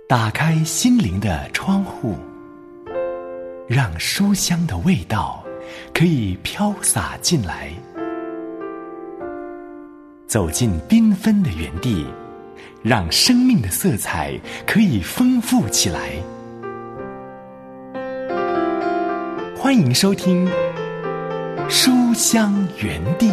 打开心灵的窗户，让书香的味道可以飘洒进来。走进缤纷的园地，让生命的色彩可以丰富起来。欢迎收听书香园地。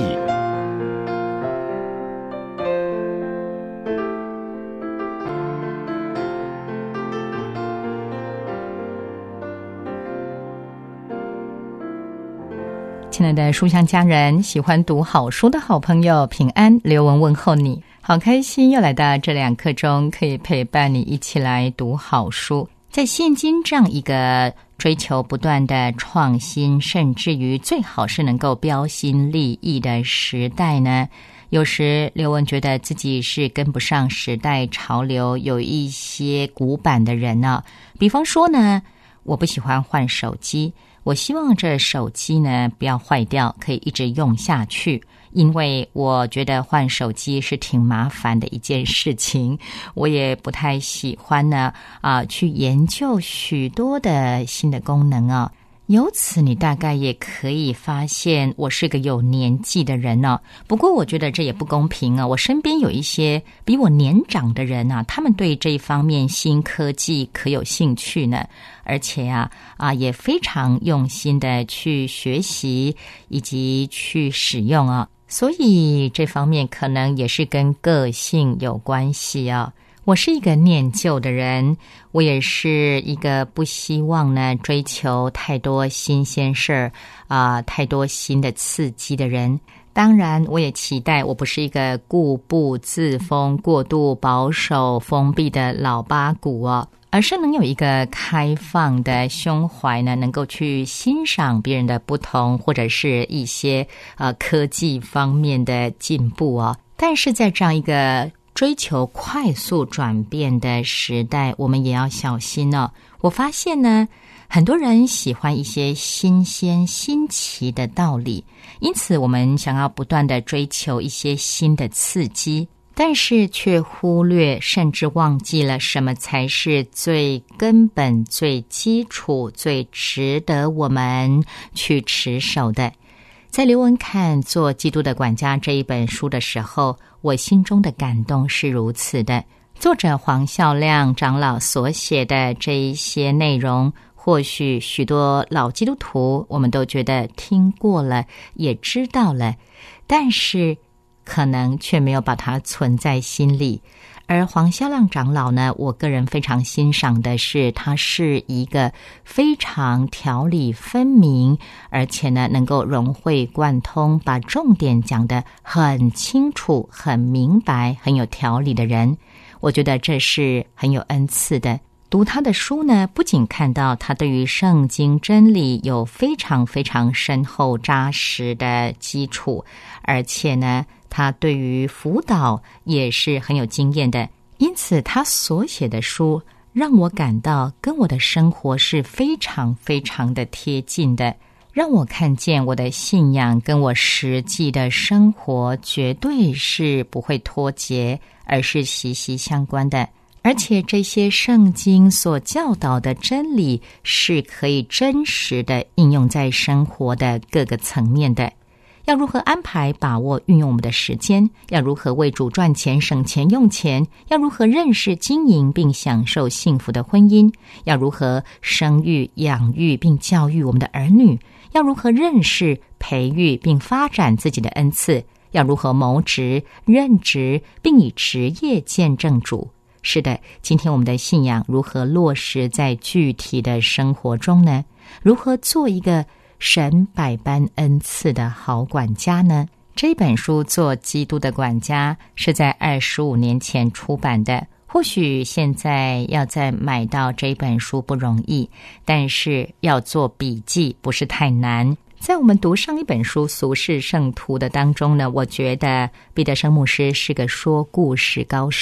亲爱的书香家人，喜欢读好书的好朋友，平安，刘文问候你。好开心又来到这2刻钟，可以陪伴你一起来读好书。在现今这样一个追求不断的创新，甚至于最好是能够标新立异的时代呢，有时刘文觉得自己是跟不上时代潮流，有一些古板的人呢。比方说呢，我不喜欢换手机，我希望这手机呢不要坏掉，可以一直用下去，因为我觉得换手机是挺麻烦的一件事情。我也不太喜欢呢去研究许多的新的功能啊。由此你大概也可以发现我是个有年纪的人哦。不过我觉得这也不公平啊。我身边有一些比我年长的人啊，他们对这一方面新科技可有兴趣呢，而且也非常用心的去学习以及去使用啊。所以这方面可能也是跟个性有关系啊。我是一个念旧的人，我也是一个不希望呢追求太多新鲜事儿太多新的刺激的人。当然我也期待我不是一个固步自封、过度保守封闭的老八股哦，而是能有一个开放的胸怀呢，能够去欣赏别人的不同，或者是一些科技方面的进步哦。但是在这样一个追求快速转变的时代，我们也要小心哦。我发现呢，很多人喜欢一些新鲜新奇的道理，因此我们想要不断的追求一些新的刺激，但是却忽略甚至忘记了什么才是最根本、最基础、最值得我们去持守的。在刘文看《做基督的管家》这一本书的时候，我心中的感动是如此的。作者黄孝亮长老所写的这一些内容，或许许多老基督徒我们都觉得听过了，也知道了，但是可能却没有把它存在心里。而黄孝亮长老呢，我个人非常欣赏的是，他是一个非常条理分明，而且呢能够融会贯通，把重点讲得很清楚、很明白、很有条理的人。我觉得这是很有恩赐的。读他的书呢，不仅看到他对于圣经真理有非常非常深厚扎实的基础，而且呢他对于辅导也是很有经验的，因此他所写的书让我感到跟我的生活是非常非常的贴近的，让我看见我的信仰跟我实际的生活绝对是不会脱节，而是息息相关的。而且这些圣经所教导的真理是可以真实的应用在生活的各个层面的。要如何安排把握运用我们的时间，要如何为主赚钱省钱用钱，要如何认识经营并享受幸福的婚姻，要如何生育养育并教育我们的儿女，要如何认识培育并发展自己的恩赐，要如何谋职任职并以职业见证主。是的，今天我们的信仰如何落实在具体的生活中呢？如何做一个神百般恩赐的好管家呢？这本书《做基督的管家》是在25年前出版的，或许现在要再买到这本书不容易，但是要做笔记不是太难。在我们读上一本书《俗世圣徒》的当中呢，我觉得彼得生牧师是个说故事高手，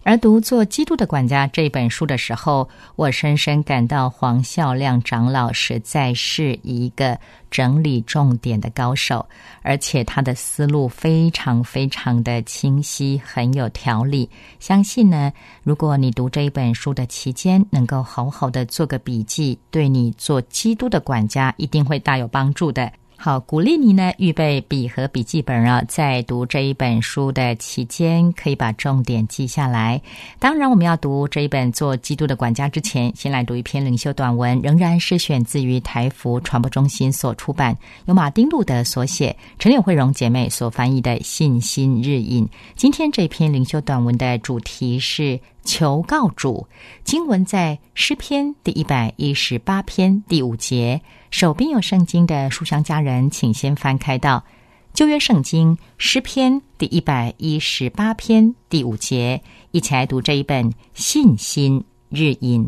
而读《做基督的管家》这本书的时候，我深深感到黄孝亮长老实在是一个整理重点的高手，而且他的思路非常非常的清晰，很有条理。相信呢，如果你读这一本书的期间能够好好的做个笔记，对你做基督的管家一定会大有帮助的。好，鼓励你呢预备笔和笔记本啊，在读这一本书的期间可以把重点记下来。当然我们要读这一本做基督的管家之前，先来读一篇灵修短文，仍然是选自于台福传播中心所出版，由马丁路德所写，陈柳慧荣姐妹所翻译的信心日引。今天这篇灵修短文的主题是求告主，经文在诗篇第118篇第5节。手边有圣经的书香家人，请先翻开到旧约圣经诗篇第118篇第5节，一起来读这一本信心日引。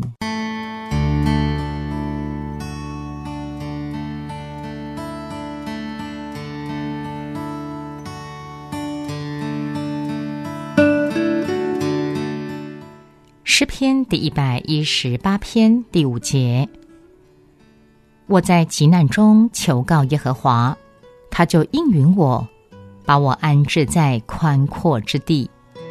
诗篇第118篇第5节，我在急难中求告耶和华，他就应允我，把我安置在宽阔之地。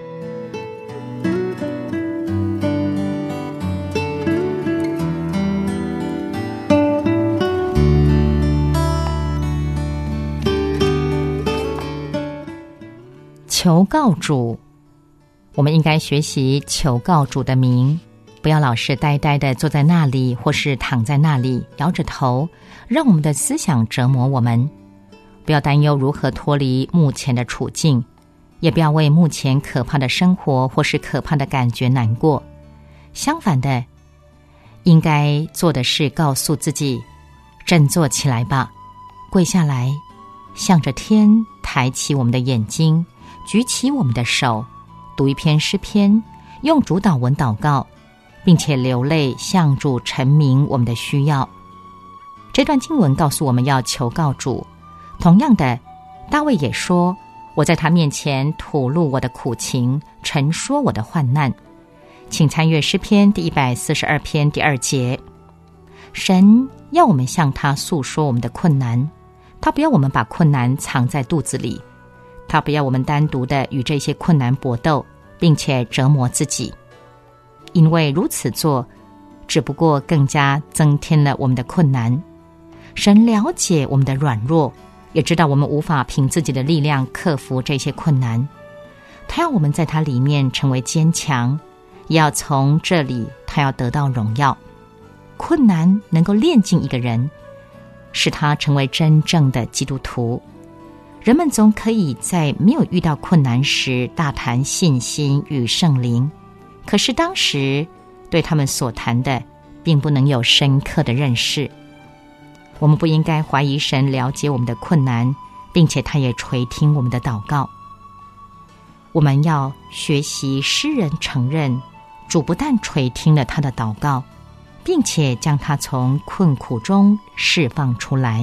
求告主，我们应该学习求告主的名，不要老是呆呆地坐在那里，或是躺在那里摇着头，让我们的思想折磨我们。不要担忧如何脱离目前的处境，也不要为目前可怕的生活或是可怕的感觉难过。相反的，应该做的是告诉自己，振作起来吧，跪下来，向着天抬起我们的眼睛，举起我们的手，读一篇诗篇，用主祷文祷告，并且流泪向主陈明我们的需要。这段经文告诉我们要求告主。同样的，大卫也说，我在他面前吐露我的苦情，陈说我的患难。请参阅诗篇第142篇第2节。神要我们向他诉说我们的困难，他不要我们把困难藏在肚子里，他不要我们单独的与这些困难搏斗，并且折磨自己，因为如此做只不过更加增添了我们的困难。神了解我们的软弱，也知道我们无法凭自己的力量克服这些困难，他要我们在他里面成为坚强，也要从这里他要得到荣耀。困难能够炼净一个人，使他成为真正的基督徒。人们总可以在没有遇到困难时大谈信心与圣灵，可是当时对他们所谈的并不能有深刻的认识。我们不应该怀疑神了解我们的困难，并且他也垂听我们的祷告。我们要学习诗人承认，主不但垂听了他的祷告，并且将他从困苦中释放出来。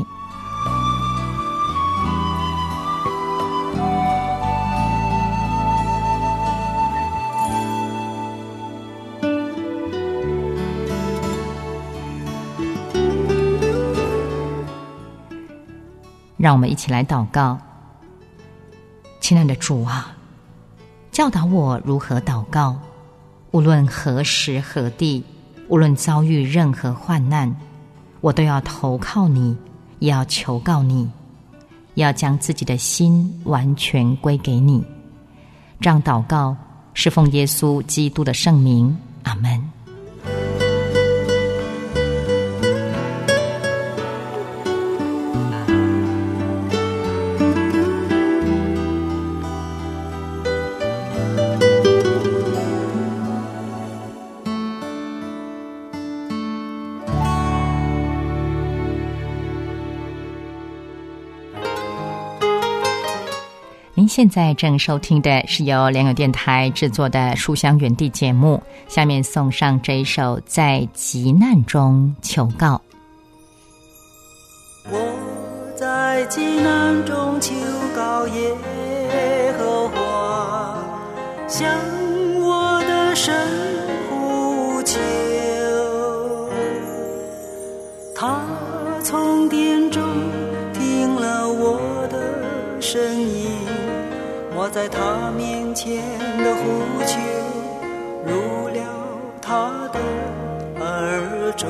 让我们一起来祷告。亲爱的主啊，教导我如何祷告，无论何时何地，无论遭遇任何患难，我都要投靠你，也要求告你，也要将自己的心完全归给你。这样祷告是奉耶稣基督的圣名，阿们。您现在正收听的是由良友电台制作的书香园地节目，下面送上这一首在急难中求告。 我在急难中求告耶和华，向我的声呼求。他从殿中听了我的声音，我在他面前的呼求入了他的耳中。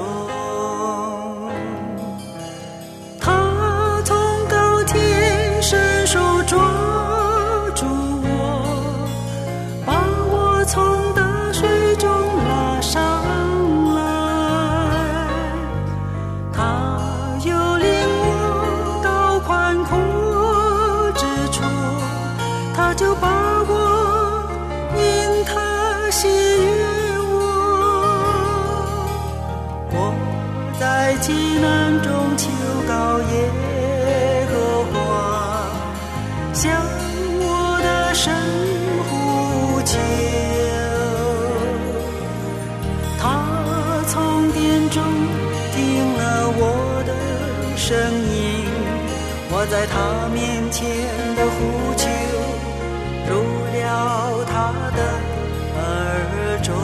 他从高天伸手抓住我，把我从大水中拉上来。他又领我到宽阔之处，他就把我因他喜悦我在急难中求告耶和华，向我的神呼求。他从殿中听了我的声音，我在他面前的呼求入了他的耳中。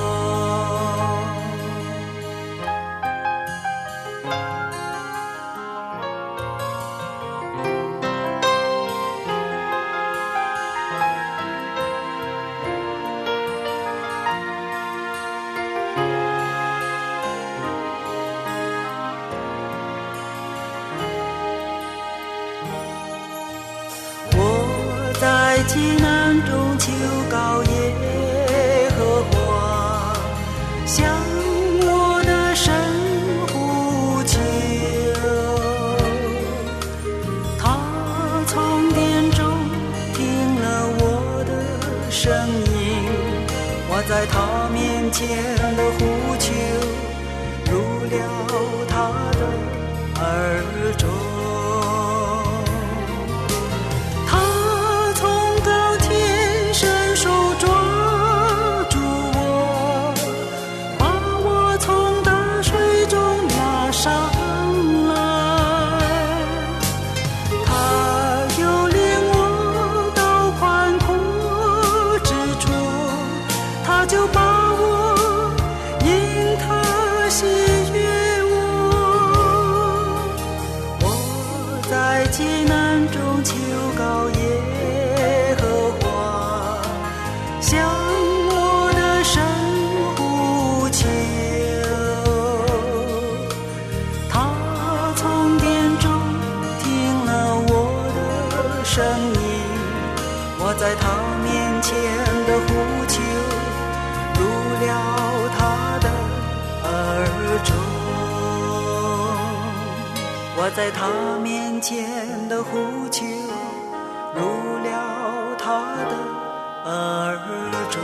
在急难中求告耶和华，向我的神呼求。他从殿中听了我的声音，我在他面前的呼求入了他的耳中。急难中求告耶和华，向我的神呼求。他从殿中听了我的声音，我在他面前的呼求入了他的耳中。我在他面前的呼求入了他的耳中。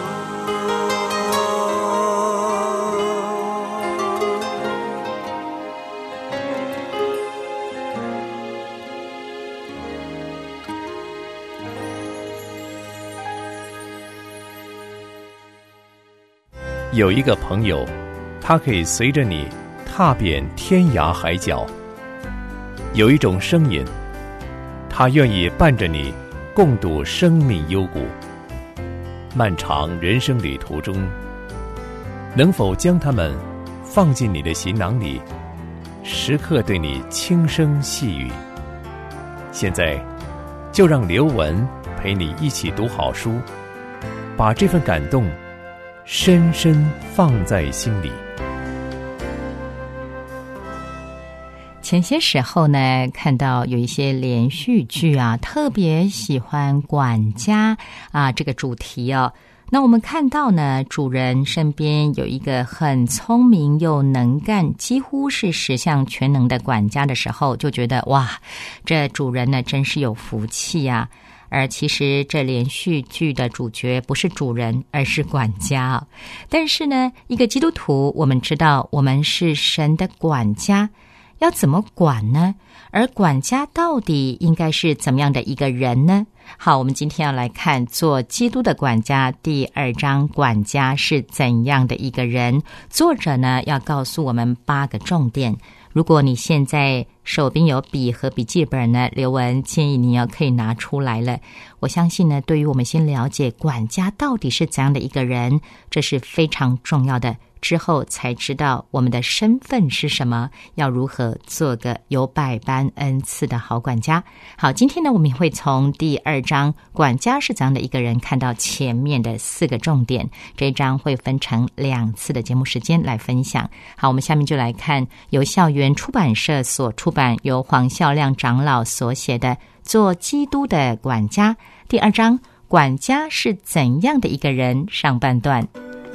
有一个朋友，他可以随着你踏遍天涯海角。有一种声音，他愿意伴着你共度生命幽谷。漫长人生旅途中，能否将它们放进你的行囊里，时刻对你轻声细语？现在就让刘文陪你一起读好书，把这份感动深深放在心里。 前些时候呢，看到有一些连续剧啊，特别喜欢管家啊这个主题哦。那我们看到呢，主人身边有一个很聪明又能干，几乎是十项全能的管家的时候，就觉得哇，这主人呢真是有福气啊。而其实这连续剧的主角不是主人，而是管家。但是呢，一个基督徒，我们知道我们是神的管家，要怎么管呢？而管家到底应该是怎么样的一个人呢？好，我们今天要来看做基督的管家第2章，管家是怎样的一个人。作者呢要告诉我们8个重点。 如果你现在手边有笔和笔记本呢，刘文建议你可以拿出来了。我相信呢，对于我们先了解管家到底是怎样的一个人，这是非常重要的。之后才知道我们的身份是什么，要如何做个有百般恩赐的好管家。好，今天呢，我们会从第2章管家是怎样的一个人看到前面的4个重点。这一章会分成2次的节目时间来分享。好，我们下面就来看由校园出版社所出版，由黄孝亮长老所写的《做基督的管家》第2章管家是怎样的一个人上半段。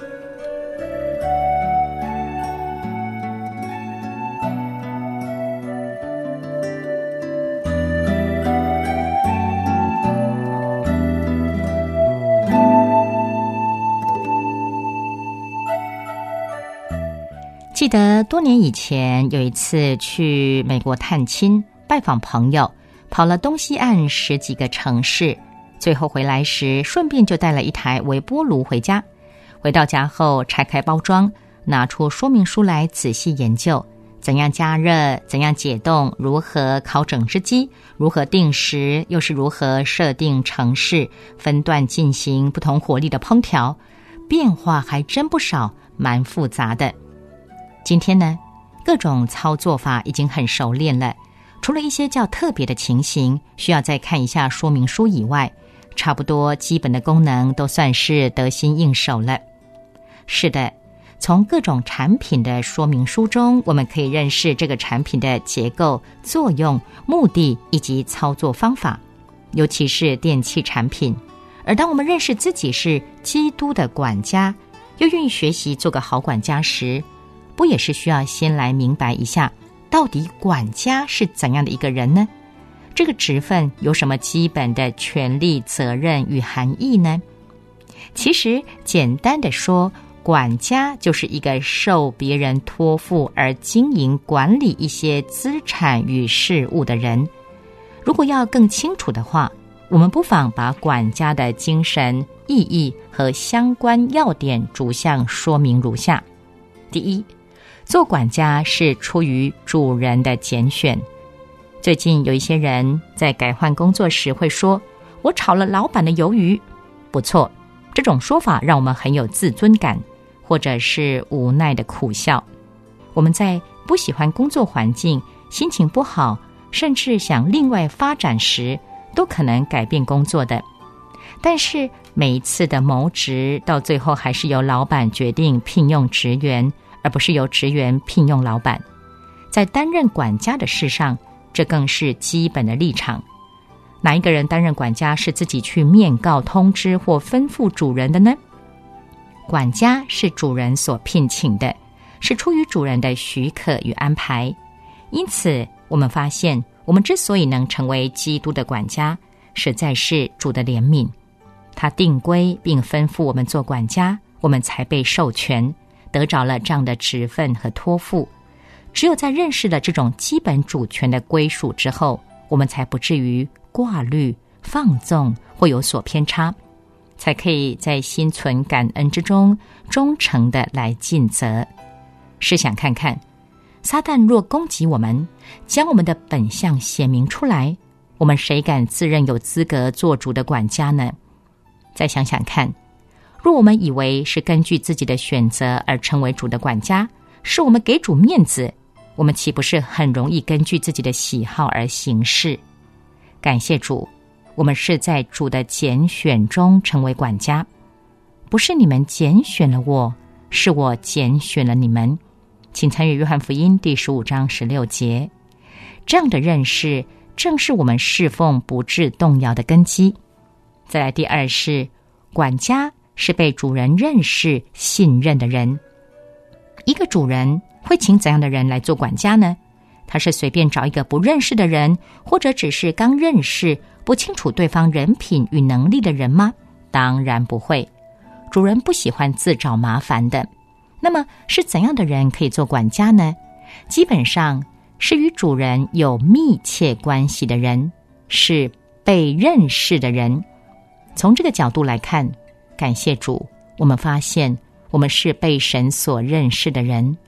记得多年以前有一次去美国探亲，拜访朋友，跑了东西岸10几个城市，最后回来时顺便就带了一台微波炉回家。回到家后拆开包装，拿出说明书来仔细研究，怎样加热，怎样解冻，如何烤整只鸡，如何定时，又是如何设定程式，分段进行不同火力的烹调，变化还真不少，蛮复杂的。今天呢，各种操作法已经很熟练了，除了一些较特别的情形需要再看一下说明书以外，差不多基本的功能都算是得心应手了。是的，从各种产品的说明书中，我们可以认识这个产品的结构、作用、目的以及操作方法，尤其是电器产品。而当我们认识自己是基督的管家，又愿意学习做个好管家时，不也是需要先来明白一下，到底管家是怎样的一个人呢？这个职分有什么基本的权利、责任与含义呢？其实简单的说，管家就是一个受别人托付而经营管理一些资产与事务的人。如果要更清楚的话，我们不妨把管家的精神、意义和相关要点逐项说明如下。第一，做管家是出于主人的拣选。最近有一些人在改换工作时会说，我炒了老板的鱿鱼。不错，这种说法让我们很有自尊感，或者是无奈的苦笑。我们在不喜欢工作环境、心情不好，甚至想另外发展时，都可能改变工作的。但是每一次的谋职，到最后还是由老板决定聘用职员，而不是由职员聘用老板。在担任管家的事上，这更是基本的立场。哪一个人担任管家是自己去面告、通知或吩咐主人的呢？管家是主人所聘请的，是出于主人的许可与安排。因此，我们发现，我们之所以能成为基督的管家，实在是主的怜悯。他定规并吩咐我们做管家，我们才被授权，得着了这样的职分和托付。只有在认识了这种基本主权的归属之后，我们才不至于挂虑、放纵或有所偏差，才可以在心存感恩之中忠诚地来尽责。试想看看，撒旦若攻击我们，将我们的本相显明出来，我们谁敢自认有资格做主的管家呢？再想想看，若我们以为是根据自己的选择而成为主的管家，是我们给主面子，我们岂不是很容易根据自己的喜好而行事？感谢主，我们是在主的拣选中成为管家，不是你们拣选了我，是我拣选了你们。请参阅约翰福音第15章16节。这样的认识正是我们侍奉不致动摇的根基。再来第二是，管家是被主人认识、信任的人。一个主人会请怎样的人来做管家呢？他是随便找一个不认识的人，或者只是刚认识、不清楚对方人品与能力的人吗？当然不会。主人不喜欢自找麻烦的。那么是怎样的人可以做管家呢？基本上是与主人有密切关系的人，是被认识的人。从这个角度来看，感谢主，我们发现我们是被神所认识的人。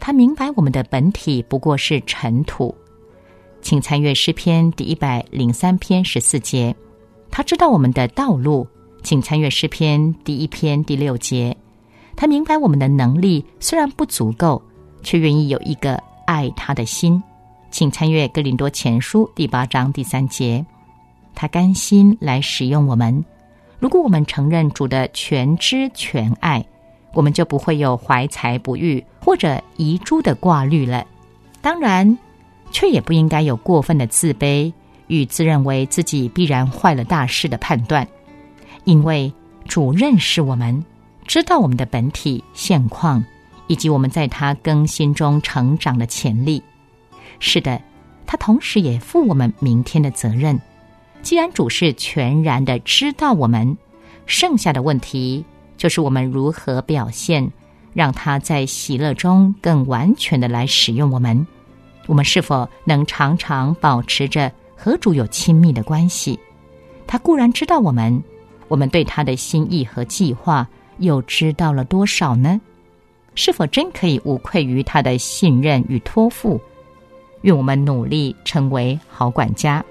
他明白我们的本体不过是尘土。请参阅诗篇第103篇14节。他知道我们的道路，请参阅诗篇第1篇第6节。他明白我们的能力虽然不足够，却愿意有一个爱他的心，请参阅哥林多前书第8章第3节。他甘心来使用我们。如果我们承认主的全知全爱，我们就不会有怀才不遇或者遗珠的挂虑了。当然，却也不应该有过分的自卑与自认为自己必然坏了大事的判断，因为主认识我们，知道我们的本体现况，以及我们在他更新中成长的潜力。是的，他同时也负我们明天的责任。既然主是全然的知道我们，剩下的问题就是我们如何表现，让他在喜乐中更完全的来使用我们。我们是否能常常保持着和主有亲密的关系？他固然知道我们对他的心意和计划又知道了多少呢？是否真可以无愧于他的信任与托付？愿我们努力成为好管家。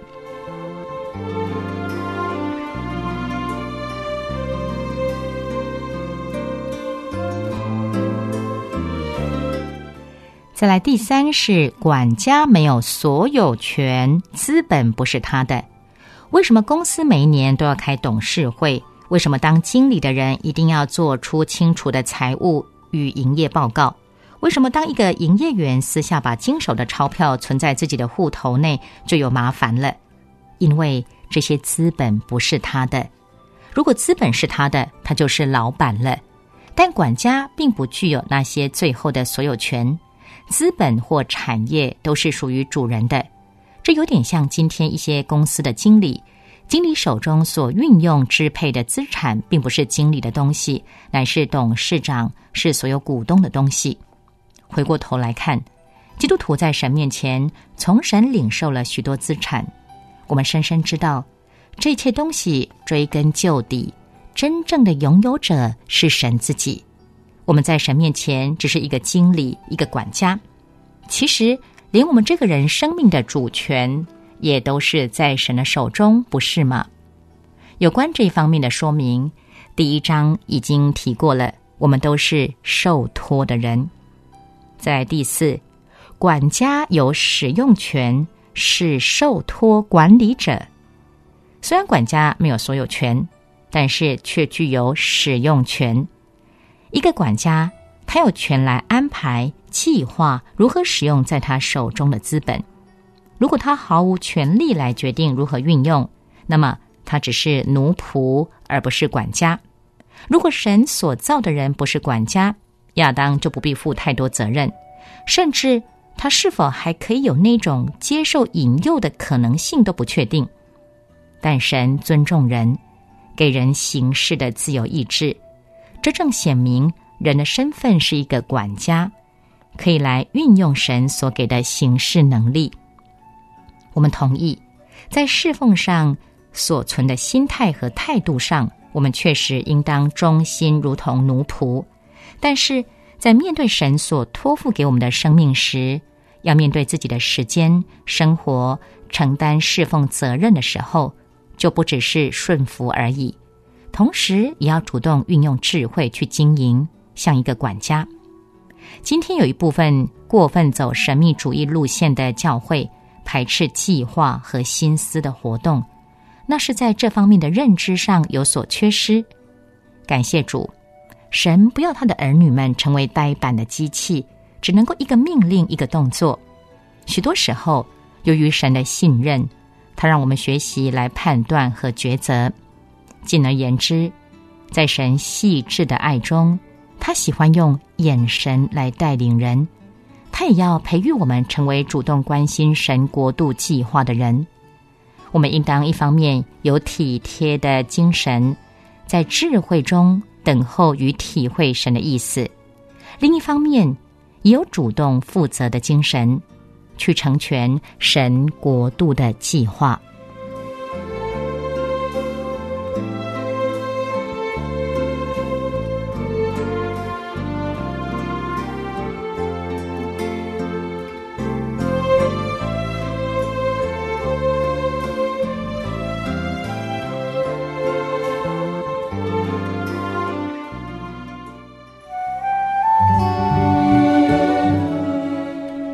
再来第3是管家没有所有权，资本不是他的。为什么公司每一年都要开董事会？为什么当经理的人一定要做出清楚的财务与营业报告？为什么当一个营业员私下把经手的钞票存在自己的户头内就有麻烦了？因为这些资本不是他的。如果资本是他的，他就是老板了。但管家并不具有那些最后的所有权，资本或产业都是属于主人的。这有点像今天一些公司的经理手中所运用支配的资产并不是经理的东西，乃是董事长，是所有股东的东西。回过头来看，基督徒在神面前从神领受了许多资产，我们深深知道这一切东西追根究底，真正的拥有者是神自己。我们在神面前只是一个经理，一个管家。其实连我们这个人生命的主权也都是在神的手中，不是吗？有关这一方面的说明，第1章已经提过了，我们都是受托的人。在第4，管家有使用权，是受托管理者。虽然管家没有所有权，但是却具有使用权。一个管家，他有权来安排计划如何使用在他手中的资本。如果他毫无权利来决定如何运用，那么他只是奴仆，而不是管家。如果神所造的人不是管家，亚当就不必负太多责任，甚至他是否还可以有那种接受引诱的可能性都不确定。但神尊重人，给人行事的自由意志，这正显明人的身份是一个管家，可以来运用神所给的行事能力。我们同意，在侍奉上所存的心态和态度上，我们确实应当忠心如同奴仆。但是在面对神所托付给我们的生命时，要面对自己的时间、生活，承担侍奉责任的时候，就不只是顺服而已，同时也要主动运用智慧去经营，像一个管家。今天有一部分过分走神秘主义路线的教会，排斥计划和心思的活动，那是在这方面的认知上有所缺失。感谢主，神不要他的儿女们成为呆板的机器，只能够一个命令一个动作。许多时候，由于神的信任，他让我们学习来判断和抉择。进而言之，在神细致的爱中，他喜欢用眼神来带领人，他也要培育我们成为主动关心神国度计划的人。我们应当一方面有体贴的精神，在智慧中等候与体会神的意思，另一方面也有主动负责的精神，去成全神国度的计划。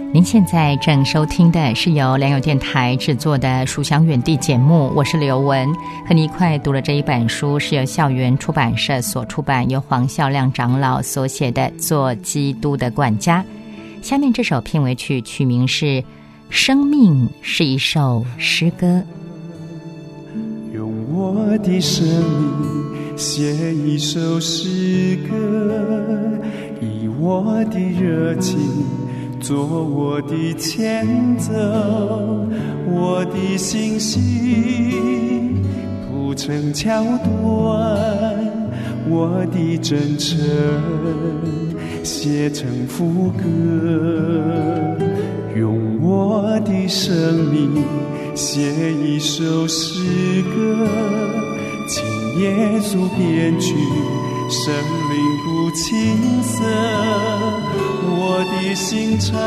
您现在正收听的是由良友电台制作的书香远地节目，我是刘文，和你一块读了这一本书，是由校园出版社所出版，由黄孝亮长老所写的《做基督的管家》。下面这首片尾曲曲名是《生命是一首诗歌》。 用我的生命写一首诗歌，以我的热情做我的前奏，我的信息铺成桥段，我的真诚写成副歌，用我的生命写一首诗歌，请耶稣编曲，生命不青涩，我的心肠，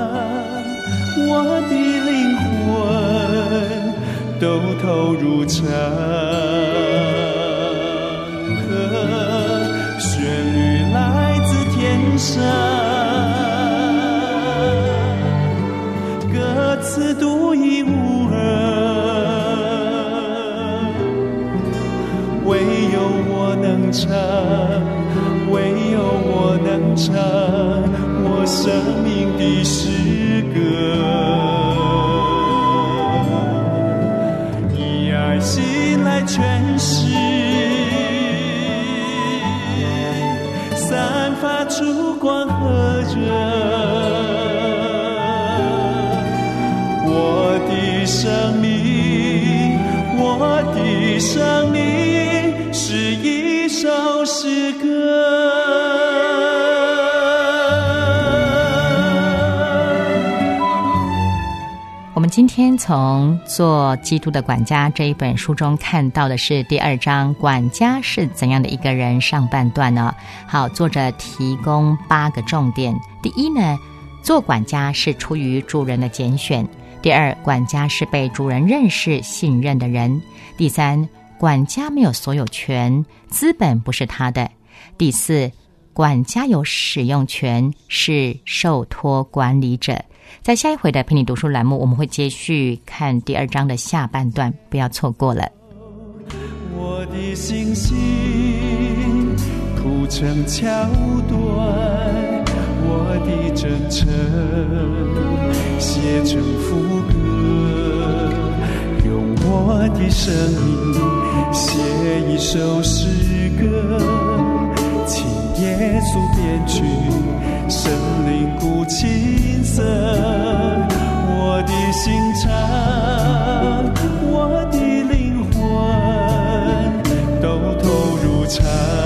我的灵魂都投入唱歌，旋律来自天上，歌词独一无二，唯有我能唱，唯有我能唱我生命的诗歌，以爱心来诠释，散发出光和热，我的生命，我的生命是一首诗歌。 我们今天从《做基督的管家》这一本书中看到的是第2章，管家是怎样的一个人上半段呢？好，作者提供8个重点。第一呢，做管家是出于主人的拣选。第2，管家是被主人认识信任的人。第3，管家没有所有权，资本不是他的。第4，管家有使用权，是受托管理者。在下一回的陪你读书栏目，我们会接续看第2章的下半段，不要错过了。 我的信心铺成桥段，我的真诚写成副歌，用我的生命写一首诗歌，请耶稣编曲，生灵不青涩，我的心肠，我的灵魂都投入唱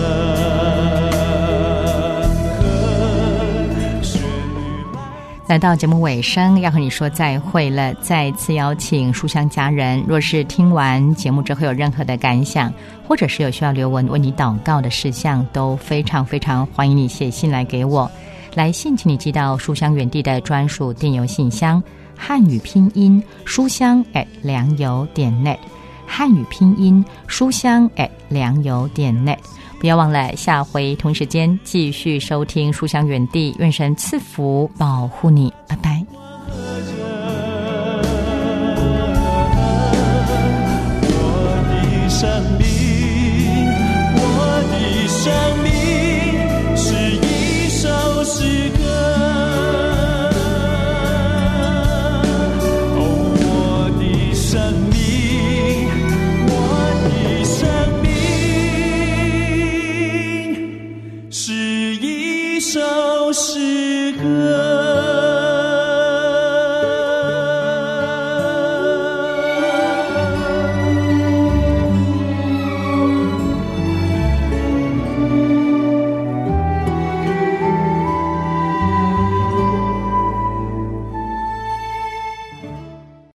歌，旋律来到节目尾声，要和你说再会了。再次邀请书香家人，若是听完节目之后有任何的感想，或者是有需要刘文为你祷告的事项，都非常非常欢迎你写信来给我。来信请你寄到书香园地的专属电邮信箱，汉语拼音书香良友.net， 汉语拼音书香良友.net。不要忘了下回同时间继续收听书香园地，愿神赐福保护你，拜拜。 我的生命，我的生命是一首诗歌，哦，我的生命，我的生命是一首诗歌。